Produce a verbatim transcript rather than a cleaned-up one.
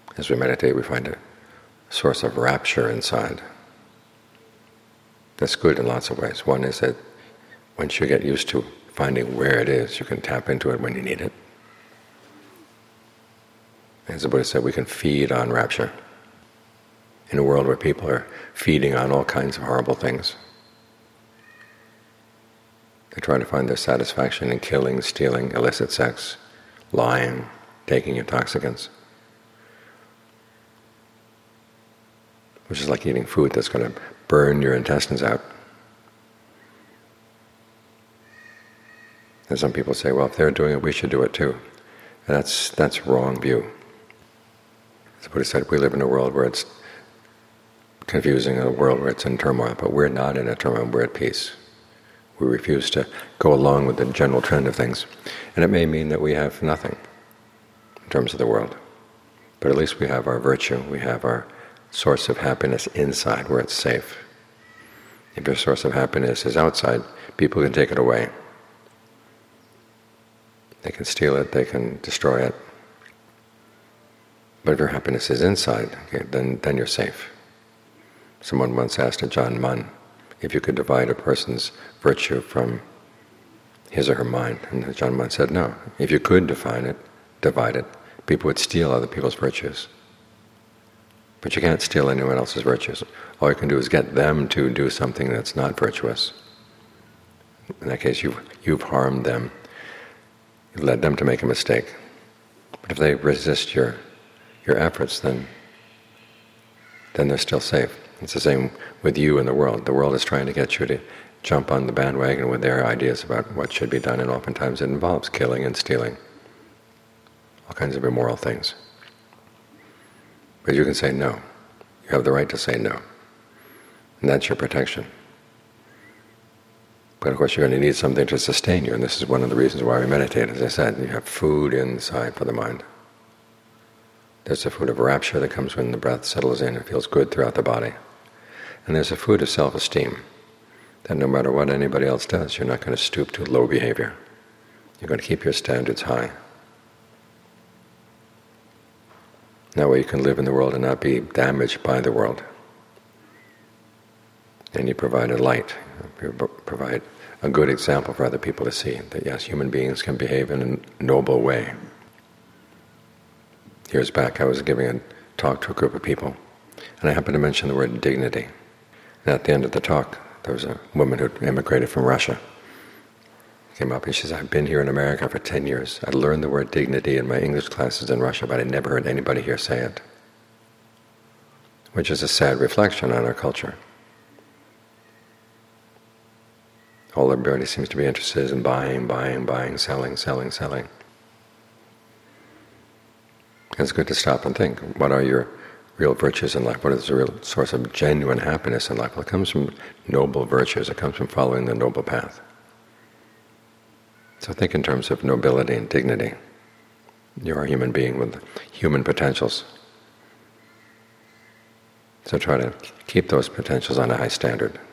As we meditate, we find a source of rapture inside. That's good in lots of ways. One is that once you get used to finding where it is, you can tap into it when you need it. As the Buddha said, we can feed on rapture. In a world where people are feeding on all kinds of horrible things, they try to find their satisfaction in killing, stealing, illicit sex, lying, taking intoxicants, which is like eating food that's going to burn your intestines out. And some people say, well, if they're doing it, we should do it too. And that's that's a wrong view. As the Buddha said, we live in a world where it's confusing, a world where it's in turmoil, but we're not in a turmoil, we're at peace. We refuse to go along with the general trend of things. And it may mean that we have nothing in terms of the world, but at least we have our virtue, we have our source of happiness inside where it's safe. If your source of happiness is outside, people can take it away. They can steal it, they can destroy it. But if your happiness is inside, okay, then, then you're safe. Someone once asked Ajahn Mun if you could divide a person's virtue from his or her mind. And Ajahn Mun said, no. If you could define it, divide it, people would steal other people's virtues. But you can't steal anyone else's virtues. All you can do is get them to do something that's not virtuous. In that case, you've, you've harmed them. You've led them to make a mistake. But if they resist your your efforts, then then they're still safe. It's the same with you and the world. The world is trying to get you to jump on the bandwagon with their ideas about what should be done, and oftentimes it involves killing and stealing, all kinds of immoral things. But you can say no. You have the right to say no. And that's your protection. But of course you're going to need something to sustain you, and this is one of the reasons why we meditate. As I said, you have food inside for the mind. There's a food of rapture that comes when the breath settles in, it feels good throughout the body. And there's a food of self-esteem, that no matter what anybody else does, you're not going to stoop to low behavior. You're going to keep your standards high. That way you can live in the world and not be damaged by the world. And you provide a light, you provide a good example for other people to see, that yes, human beings can behave in a noble way. Years back I was giving a talk to a group of people, and I happened to mention the word dignity. And at the end of the talk, there was a woman who immigrated from Russia. Came up and she said, I've been here in America for ten years. I learned the word dignity in my English classes in Russia, but I never heard anybody here say it. Which is a sad reflection on our culture. All everybody seems to be interested is in buying, buying, buying, selling, selling, selling. It's good to stop and think, what are your real virtues in life? What is the real source of genuine happiness in life? Well, it comes from noble virtues. It comes from following the noble path. So think in terms of nobility and dignity. You're a human being with human potentials. So try to keep those potentials on a high standard.